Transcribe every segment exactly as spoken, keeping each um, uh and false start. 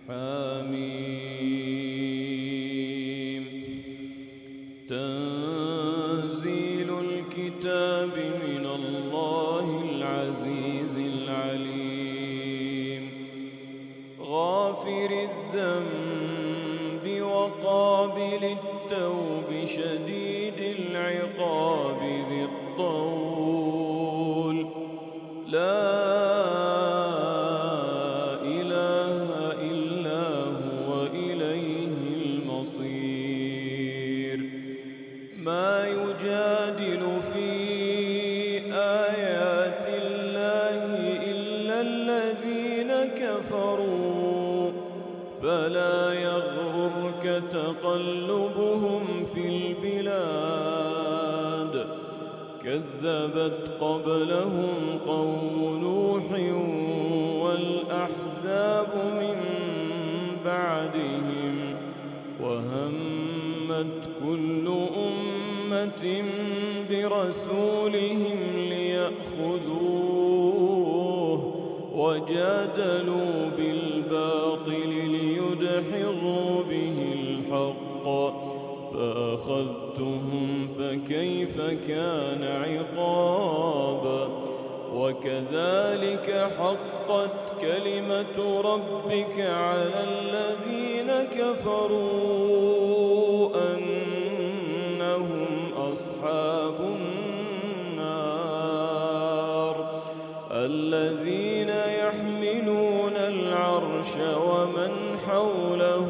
حميم. تنزيل الكتاب من الله العزيز العليم. غافر الذنب وقابل التوب شديد العقاب ذي الطول. لا إله إلا هو إليه المصير. ما يجادل في آيات الله إلا الذين كفروا فلا يغررك تقلبهم في البلاد. كذبت قبلهم قوم نوح والأحزاب من بعدهم وهمت كل أمة برسولهم ليأخذوه وجادلوا بالباطل ليدحضوا به الحق فأخذتهم فكيف كان عقاب. وكذلك حقت كلمة ربك على الذين كفروا أنهم أصحاب النار. الذين يحملون العرش ومن حوله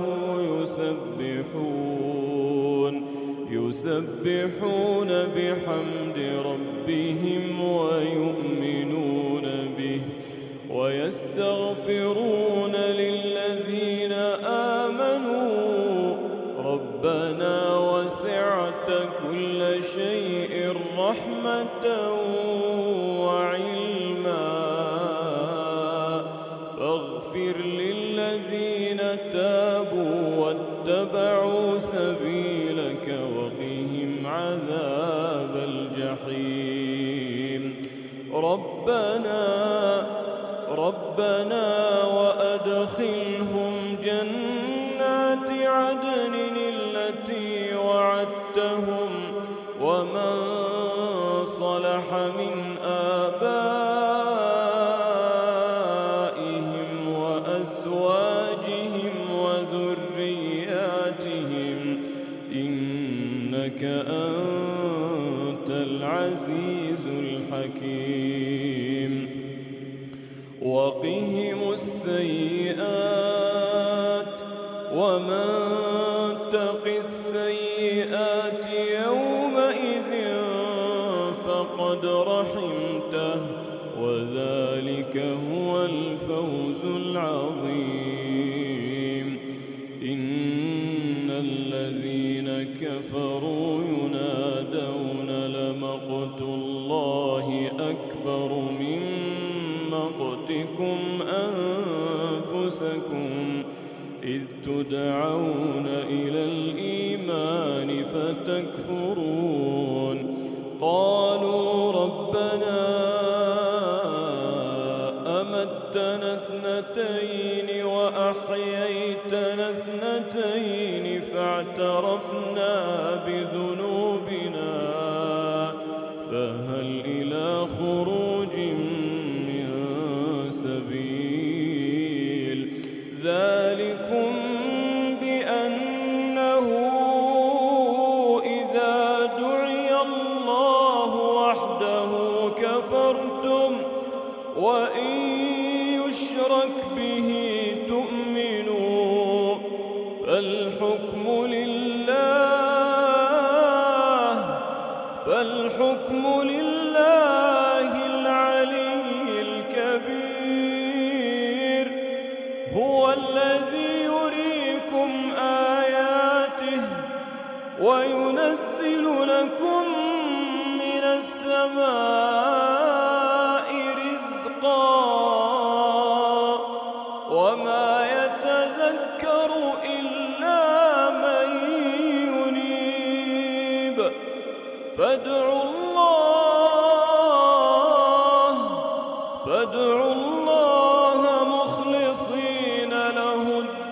يسبحون يسبحون بحمد ربهم ويؤمنون به ويستغفرون للذين آمنوا ربنا وسعت كل شيء رحمة وعلما فاغفر للذين تابوا واتبعوا سبيلك وقهم عذاب الجحيم. ربنا ربنا وأدخلهم جنات عدن التي وعدتهم ومن صلح من آبائهم وأزواجهم وذرياتهم إنك أنت العزيز الحكيم. وقهم السيئات ومن تق السيئات يومئذ فقد رحمته وذلك هو الفوز العظيم. إن الذين كفروا ينادون لمقت الله أكبر من مقتكم أنفسكم إذ تدعون إلى الإيمان فتكفرون. قالوا ربنا أمتنا اثنتين وأحييتنا اثنتين فاعترفنا بذنوبنا فهل إلى خروج من سبيل. ذلكم بأنه إذا دعي الله وحده كفرتم وإن يشرك به تؤمنوا فالحكم لله فالحكم لله العلي الكبير. هو الذي يريكم آياته وينزل لكم من السماء رزقا وما يتذكر إلا من ينيب. فادعوا الله فادعوا الله مخلصين له الدين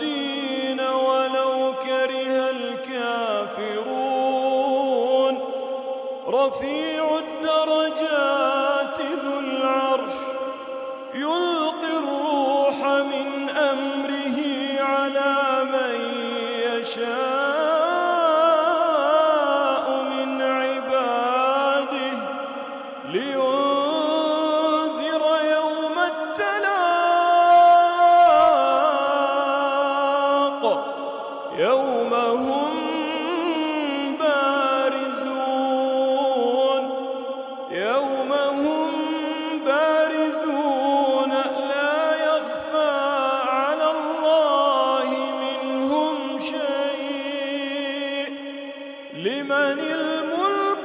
يوم هم بارزون يوم هم بارزون لا يخفى على الله منهم شيء لمن الملك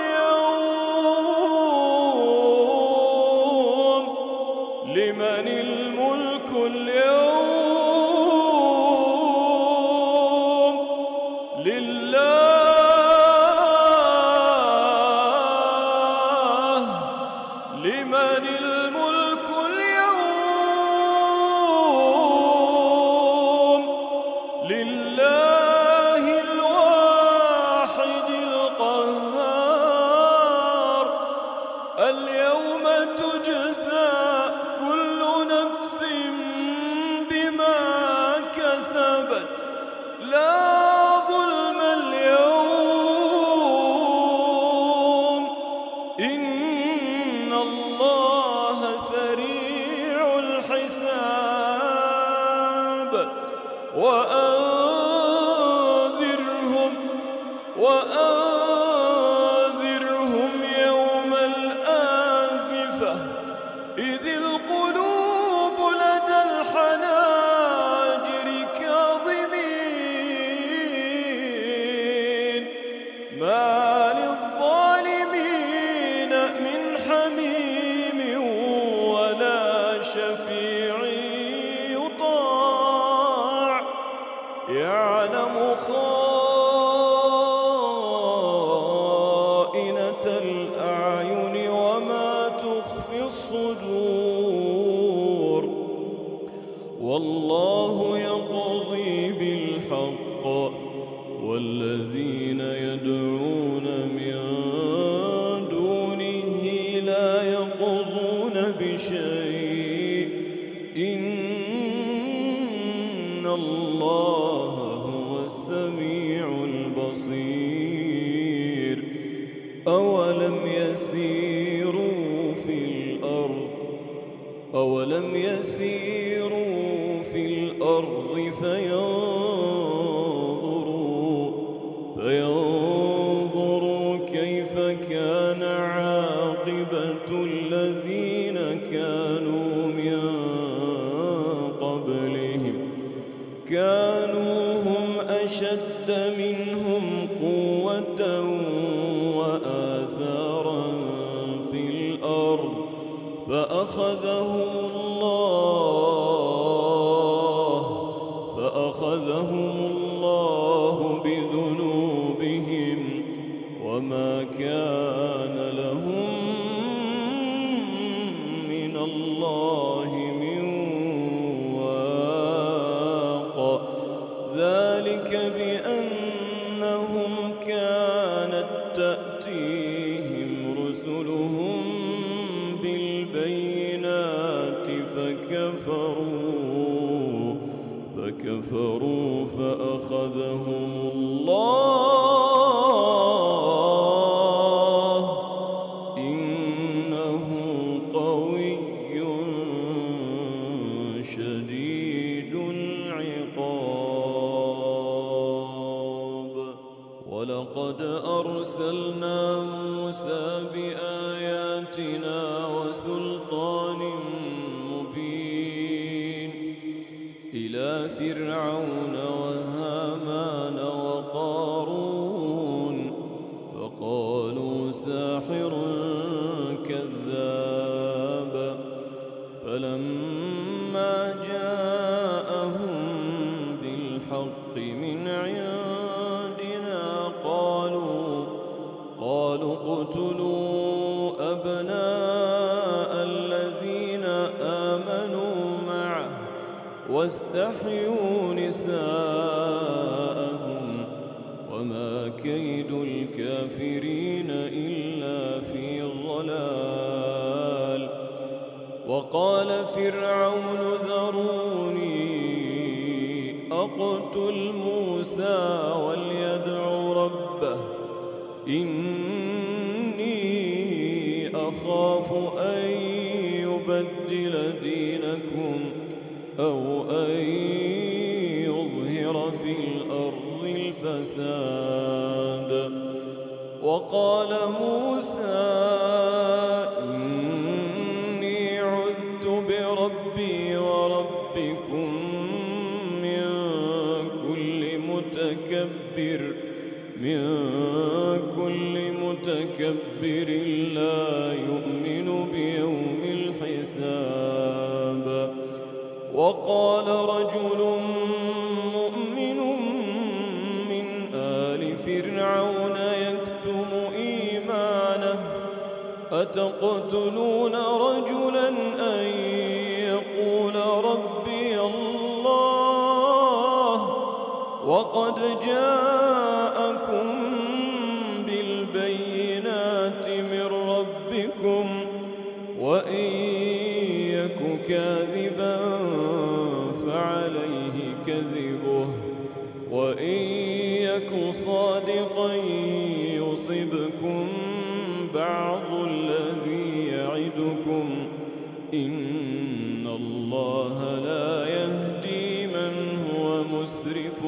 اليوم لمن الملك اليوم لله لمن الملك اليوم لله الواحد القهار اليوم تجزى كل نفس بما كسبت لا ظلم اليوم إن الله سريع الحساب وأنذرهم وأنذرهم يوم الآزفة إذ القلوب لدى الحناجر كاظمين ما للظالمين من حميم ولا شفيع يطاع يعلم خائنة الأعين وما تخفي الصدور والله يقضي بالحق والذين يدعون من دونه لا يقضون بشيء إن الله هو السميع البصير أولم يسيروا في الأرض أولم يسيروا في الأرض فينظروا فينظروا كيف كان عاقبة الذين كانوا من قبلهم كانوا هم أشد منهم قوة وآثارا في الأرض فأخذهم الله فأخذهم الله بذنوبهم وما كان لهم من الله من واق ذلك بأنهم كانت تأتيهم رسلهم بالبينات فكفروا فكفروا فأخذهم الله إنه قوي شديد العقاب ولقد أرسلنا موسى بآياتنا وسلطان مبين إلى فرعون وهامان وقارون فقالوا ساحر كذاب فلما جاءهم بالحق من عندنا قالوا قالوا اقتلوا أبناء الذين آمنوا معه واستحيوا نساءهم وما كيد الكافرين إلا في ضلال وقال فرعون ذروني أقتل موسى وليدع ربه إني أخاف أن يبدل دينكم أو أن يظهر في الأرض وقال موسى إني عذت بربي وربكم من كل متكبر من كل متكبر لا يؤمن بيوم الحساب. وقال رجل مؤمن من آل فرعون يكتم إيمانه أتقتلون رجلا أن يقول ربي الله وقد جاءكم بالبينات من ربكم وإن يك كاذبا فعليه كذبه وإن يك صادقا يصبكم بعض الذي يعدكم إن الله لا يهدي من هو مسرف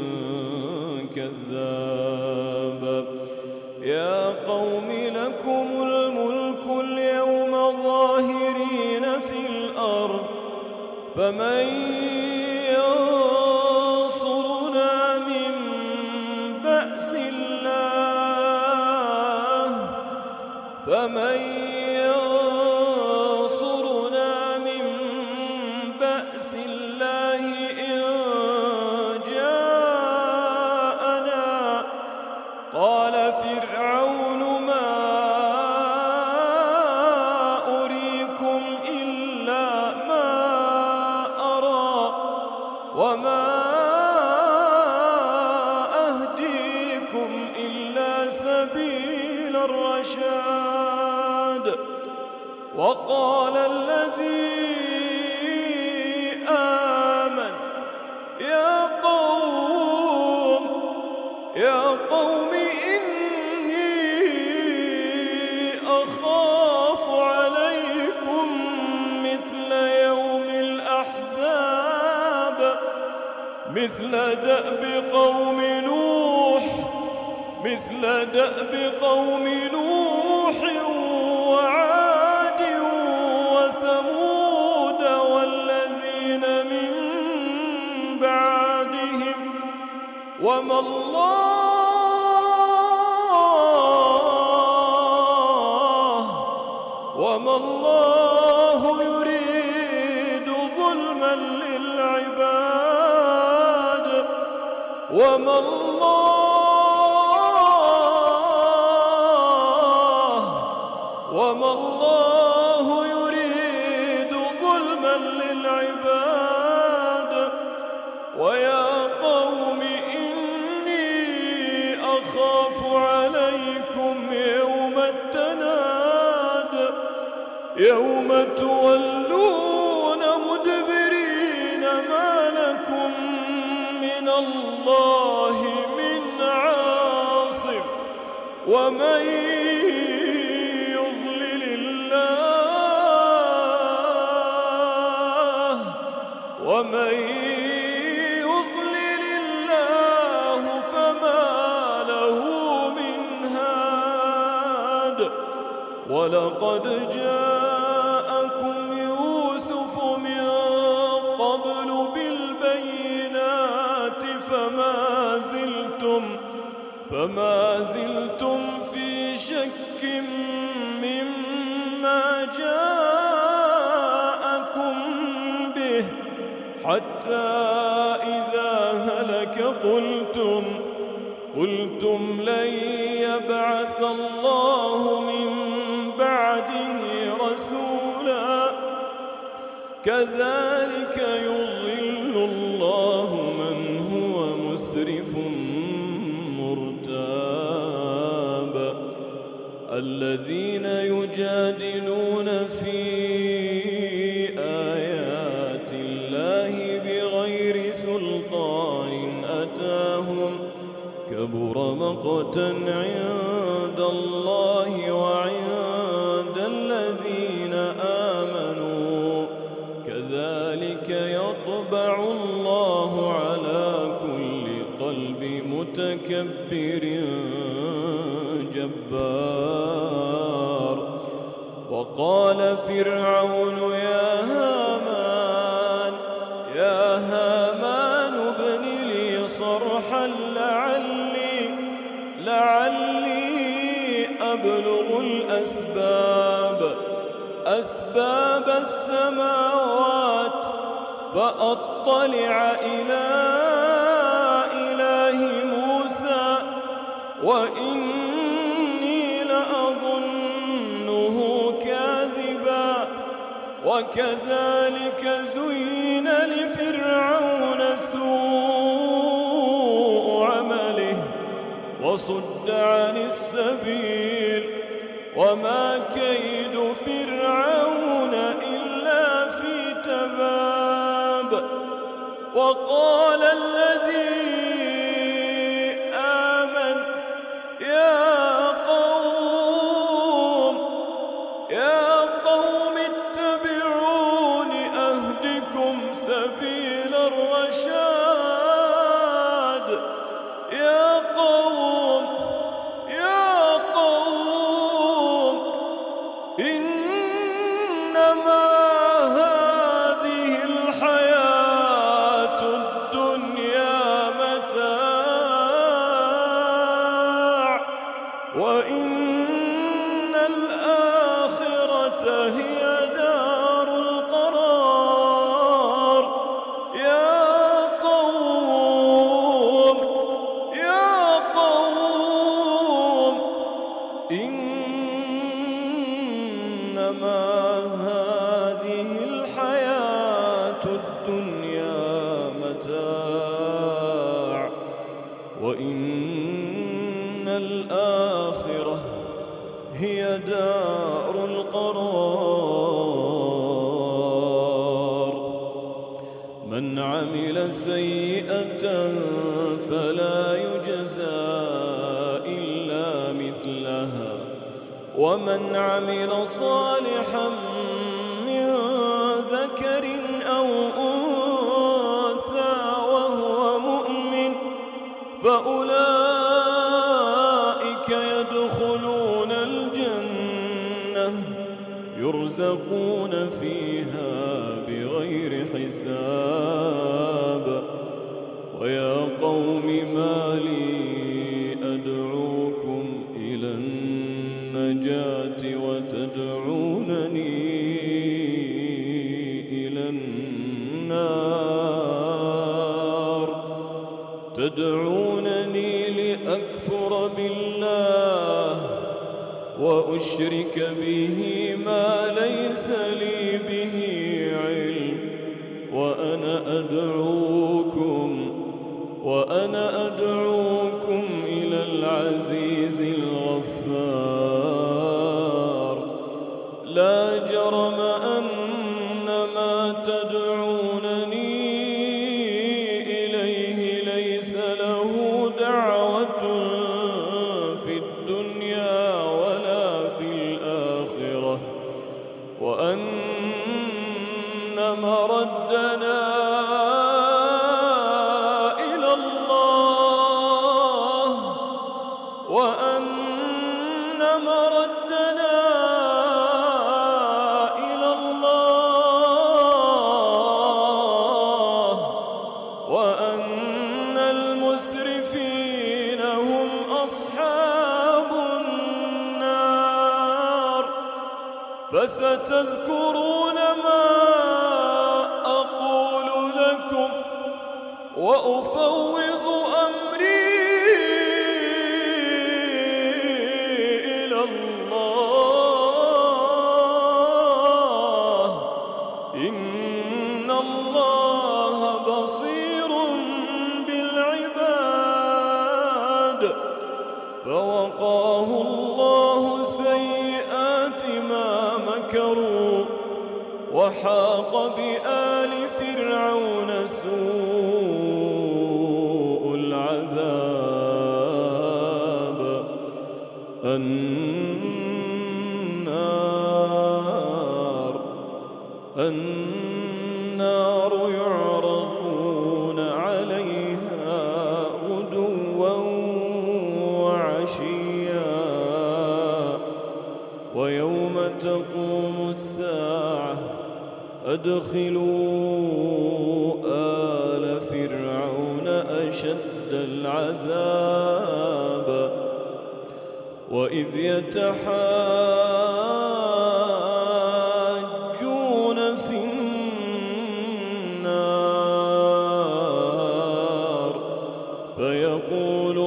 كذاب. يا قوم لكم الملك اليوم ظاهرين في الأرض فمن ينصرنا من بأس الله فمن ينصرنا من بأس الله إن جاءنا. قال فرعون ما أريكم إلا ما أرى وما أهديكم إلا سبيل الرشاد. وقال الذي آمن يا قوم يا قوم إني أخاف عليكم مثل يوم الأحزاب مثل دأب قوم نوح مثل دأب قوم نوح وعاد وثمود والذين من بعدهم وما الله وما الله يريد ظلما للعباد وما الله وما الله يريد ظلما للعباد. ويا قوم إني أخاف عليكم يوم التناد يوم تولون مدبرين ما لكم من الله من عاصم ومن يضلل الله ومن يضلل الله فما له من هاد. ولقد جاءكم يوسف من قبل بالبينات فما زلتم فما زلتم في شك مما جاءكم به حتى إذا هلك قلتم قلتم لن يبعث الله من بعده رسولا كذلك يضل الله من هو مسرف مرتاب. الذين يجادلون في آيات الله بغير سلطان أتاهم كبر مقتا عند الله وعند الذين آمنوا كذلك يطبع الله على كل قلب متكبر الجبار. وقال فرعون يا هامان يا هامان ابن لي صرحا لعلي لعلي أبلغ الأسباب أسباب السماوات فأطلع إلى إله موسى وإني لأظنه كاذبا. وكذلك زين لفرعون سوء عمله وصد عن السبيل وما كيد فرعون إلا في تباب. وقال الذي آمن يا قوم يا قوم اتبعون أهدكم سبيل الرشاد. يا قوم يا قوم إنما هذه الحياة الدنيا متاع وإن الآخرة هي دار القرار. يا قوم يا قوم إنما هذه الحياة الدنيا متاع وإن الآخرة هي دار القرار. من عمل سيئة فلا يجزى إلا مثلها ومن عمل صالحا من ذكر أو أنثى وهو مؤمن فأولئك يدخلون الجنة يرزقون فيها بغير حساب. ويا قوم ما لي أدعوكم إلى النجاة وتدعونني إلى النار تدعونني لأكفر بالله وأشرك به ما ليس لي به علم وأنا أدعوكم وأنا أدعوكم إلى العزيز الغفار. لا جرم أن ما تدعونني إليه ليس له دعوة في الدنيا ولا في الآخرة وأن مردنا إلى الله وأن مردنا إلى الله وأن المسرفين هم أصحاب النار. فستذكرون ما أقول لكم وأفوض أمري إلى الله إن الله بصير بالعباد. فوقاه الله سيئات ما مكروا وحاق بآل فرعون سوء العذاب. النار النار يعرضون عليها غدوا وعشيا أدخلوا آل فرعون أشد العذاب وإذ يتحاجون في النار فيقول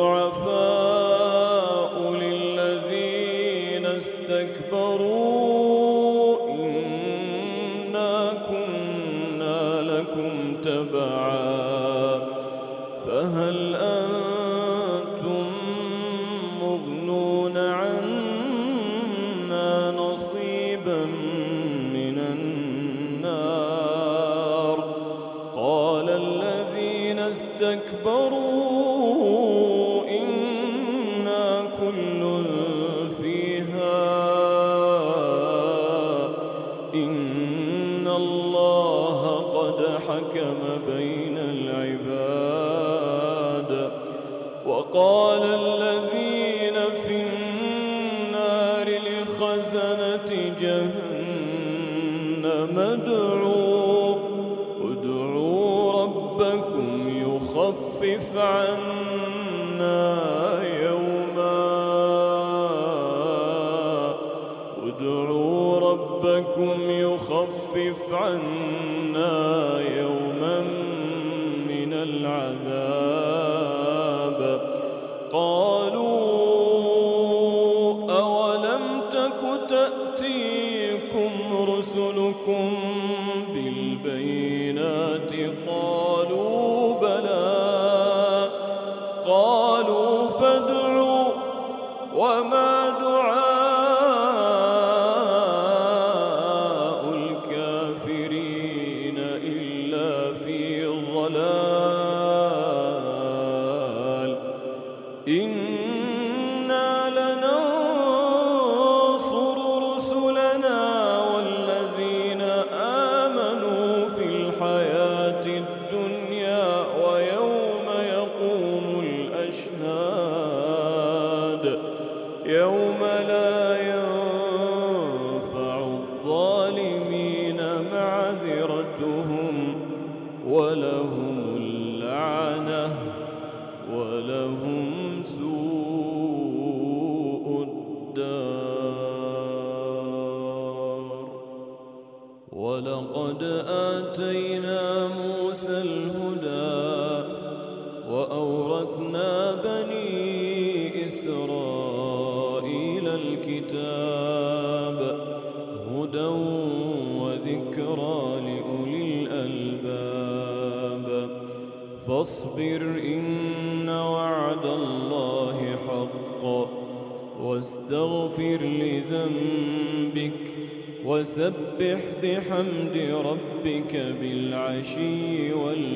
الضعفاء للذين استكبروا إنا كنا لكم تبعا فهل أنتم مغنون عنا نصيبا من النار قال الذين استكبروا إنا كل فيها إن الله قد حكم بين العباد وقال الذين في النار لخزنة جهنم ادعوا ادعوا ربكم يخفف عنا يوما ادعوا ربكم يخفف عنا يوما من العذاب قالوا أولم تك تأتيكم رسلكم بالبينات قالوا بلى قالوا فادعوا وما دعاء الكافرين إلا في ضلال إنا لننصر رسلنا والذين آمنوا في الحياة الدنيا ويوم يقوم الأشهاد يوم لا ينفع الظالمين معذرتهم ولهم اللعنة ولهم سوء الدار ولقد آتينا موسى الهدى وأورثنا بني إسرائيل الكتاب هدى وذكرى لأولي الألباب فاصبر إن وعد الله حق واستغفر لذنبك وسبح بحمد ربك بالعشي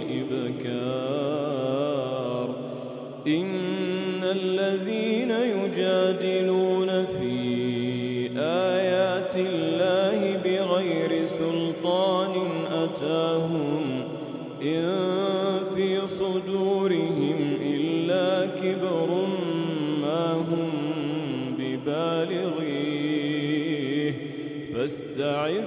والإبكار إن الذين يجادلون في آيات الله بغير سلطان أتاهم إن في صدورهم إلا كبر ما هم ببالغيه فاستعذ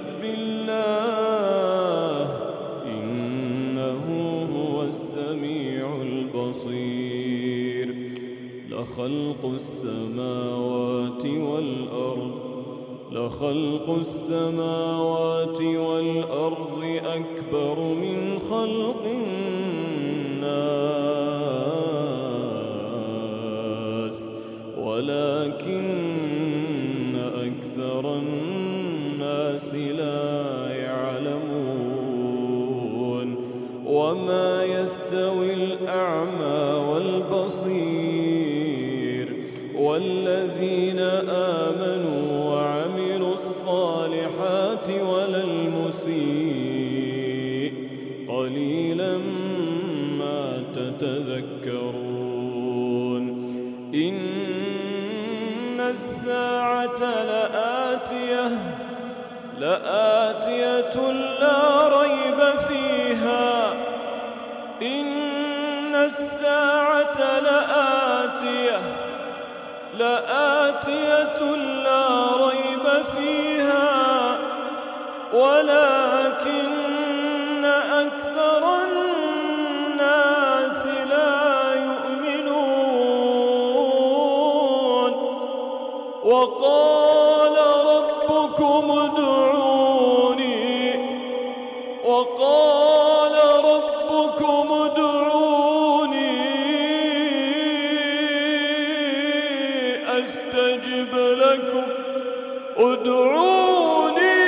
بالله إنه هو السميع البصير لخلق السماوات والأرض لخلق السماوات والأرض أكبر من خلق الناس ولكن أكثر الناس لا يعلمون وما يستوي الأعمى والبصير والذين آمنوا وعملوا الصالحات ولا المسيء قليلا ما تتذكرون إن الساعة لآتية لآتية لا ريب فيها إن الساعة لآتية لآتية لا ريب فيها ولكن أكثر الناس لا يؤمنون وقال ربكم ادعوني وقال ربكم ادعوني أستجب لكم ادعوني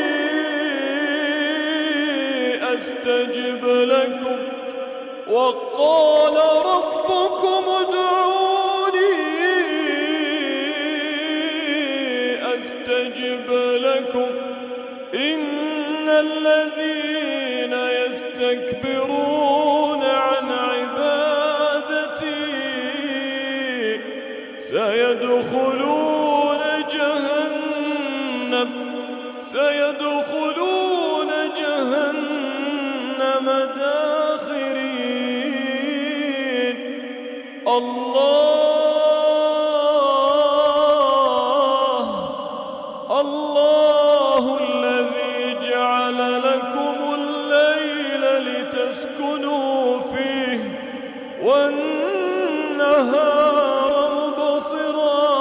أستجب لكم وقال ربكم ادعوني أستجب لكم إن الذين يستكبرون عن عبادتي سيدخلون جهنم سيدخلون جهنم داخرين الله الله الذي جعل لكم الليل لتسكنوا فيه والنهار مبصرا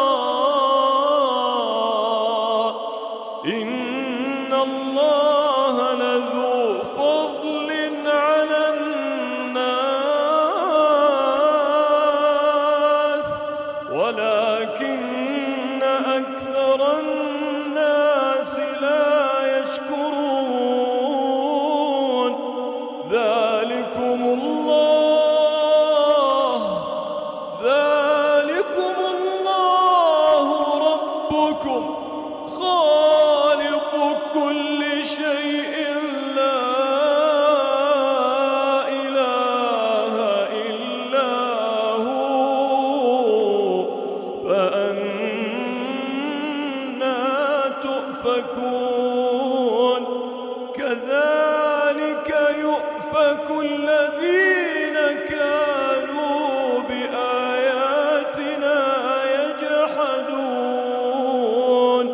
إن الله لذو فضل على الناس ولكن أكثر الناس لا يشكرون ذلكم الله ذلكم الله ربكم خالق كل شيء لا إله إلا هو فأنى تؤفكون كذلك يؤفك الذين كانوا بآياتنا يجحدون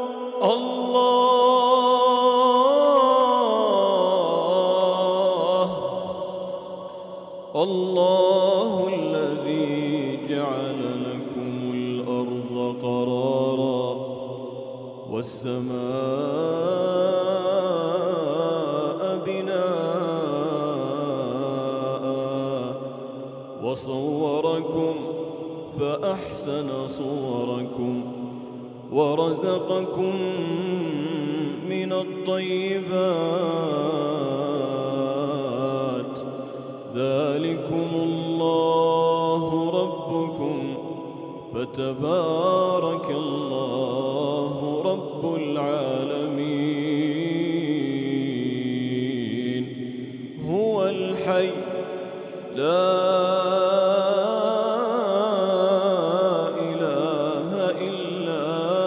الله الله الذي جعل لكم الأرض قرارا والسماء بناء وصوركم فأحسن صوركم ورزقكم من الطيبات ذلكم الله ربكم فتبارك الله رب العالمين هو الحي لا إله إلا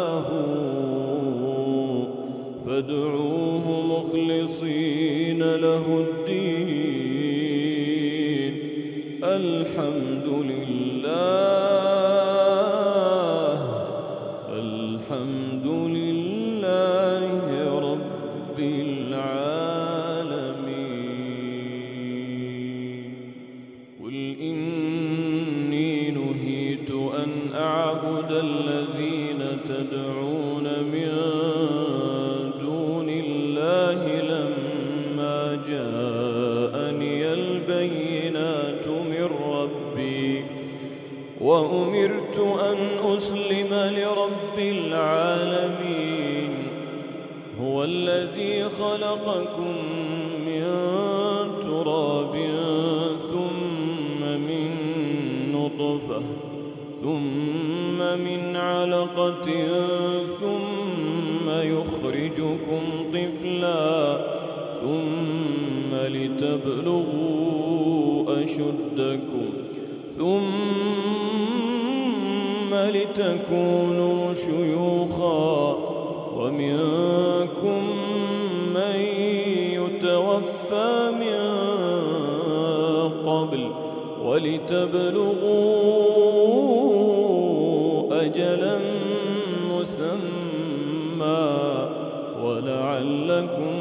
هو فادعوه مخلصين له الدين الحمد لله الحمد لله رب العالمين قل إني نهيت أن أعبد الذين تدعون من دون الله لما جاءني البينات من ربي وأمرت أن أسلم لرب العالمين هو الذي خلقكم من تراب ثم من نطفة ثم من علقة ثم يخرجكم طفلا ثم لتبلغوا أشدكم ثم لتكونوا شيوخا ومنكم من يتوفى من قبل ولتبلغوا أجلا مسمى لعلكم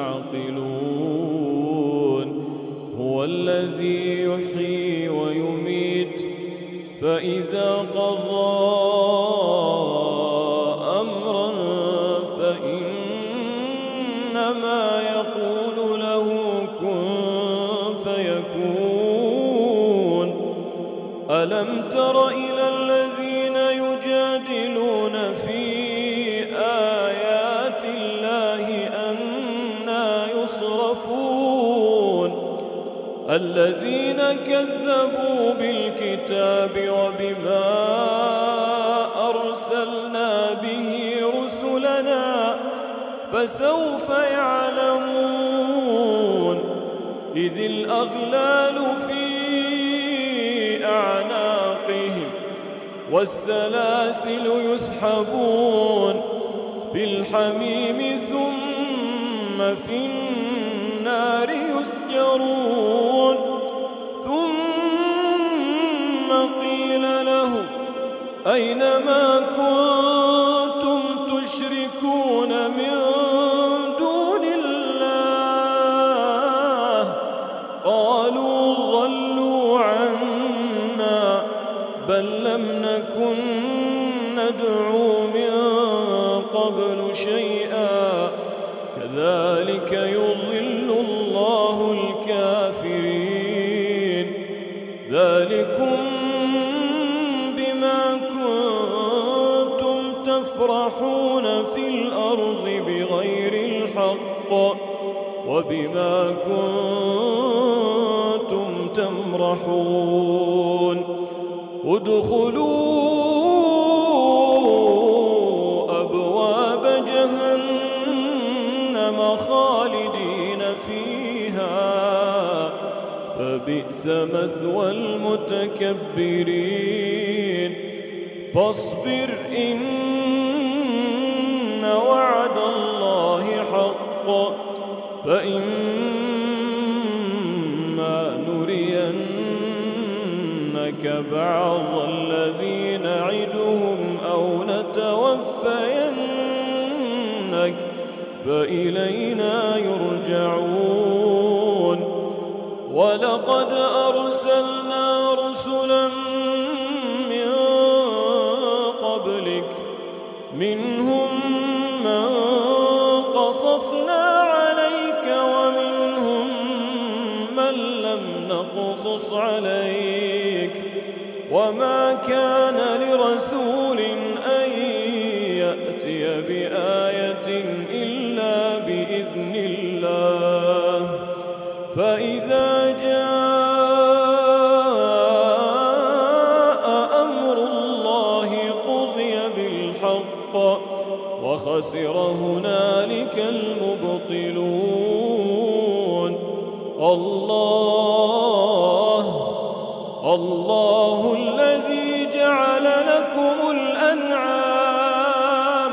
تعقلون هو الذي يحيي ويميت فإذا قضى أمرا فإنما يقول له كن فيكون ألم تر إلى الذين يجادلون في آيات الله أنى يصرفون الذين كذبوا بالكتاب وبما أرسلنا به رسلنا فسوف يعلمون إذ الأغلال في أعناقهم والسلاسل يسحبون في الحميم ثم في النار يسجرون ثم قيل لهم أين ما كنتم تشركون من دون الله قالوا ضلوا عنا بل لم نكن ندعو من قبل شيئا كذلك يضل الله الكافرين ذلكم بما كنتم تفرحون في الأرض بغير الحق وبما كنتم تمرحون ادخلوا أبواب جهنم خالدين فيها فبئس مثوى المتكبرين فاصبر إن وعد الله حق فإما نرينك بعض الذي نعدهم أو نتوفينك فإلينا يرجعون ولقد أرسلنا رسلا من قبلك منهم من قصصنا عليك ومنهم من لم نقصص عليك وما كان لرسول أن يأتي بآية إلا بإذن الله فإذا جاء أمر الله قضي بالحق وخسر هنالك المبطلون الله الله الذي جعل لكم الأنعام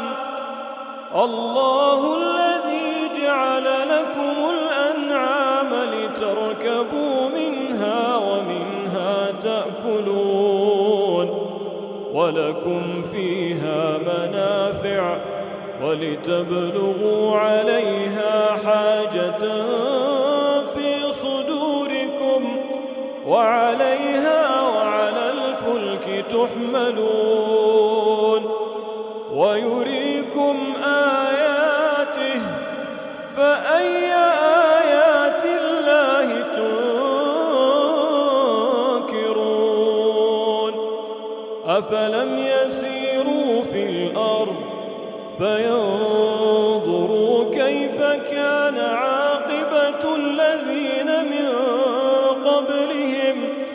الله الذي جعل لكم الأنعام لتركبوا منها ومنها تأكلون ولكم فيها منافع ولتبلغوا عليها حاجة في صدوركم وعليها وعلى الفلك تحملون ويريكم آياته فأي آيات الله تنكرون أفلم يسيروا في الأرض فينظروا كيف كان عاقبة الذين من قبلهم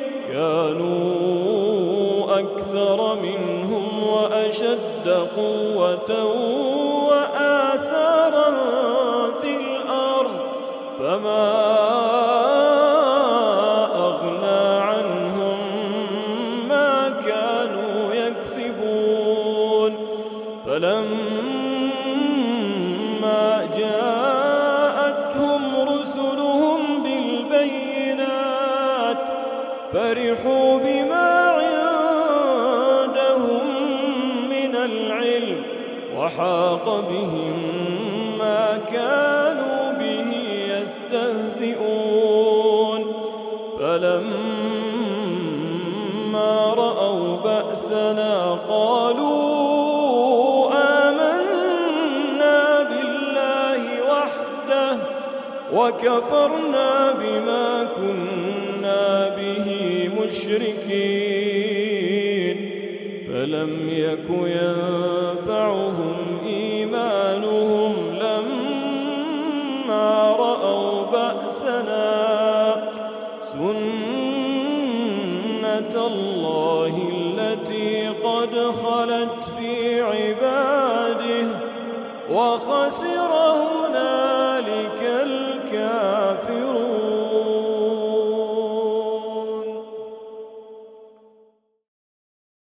كانوا أكثر منهم وأشد قوة وآثارا في الأرض فما أغنى عنهم ما كانوا يكسبون فلما جاءتهم رسلهم بالبينات فرحوا بما عندهم من العلم وحاق بهم ما فلما رأوا بأسنا قالوا آمنا بالله وحده وكفرنا بما كنا به مشركين فلم يك ينفعهم إيمانهم لما رأوا بأسنا سنة الله التي قد خلت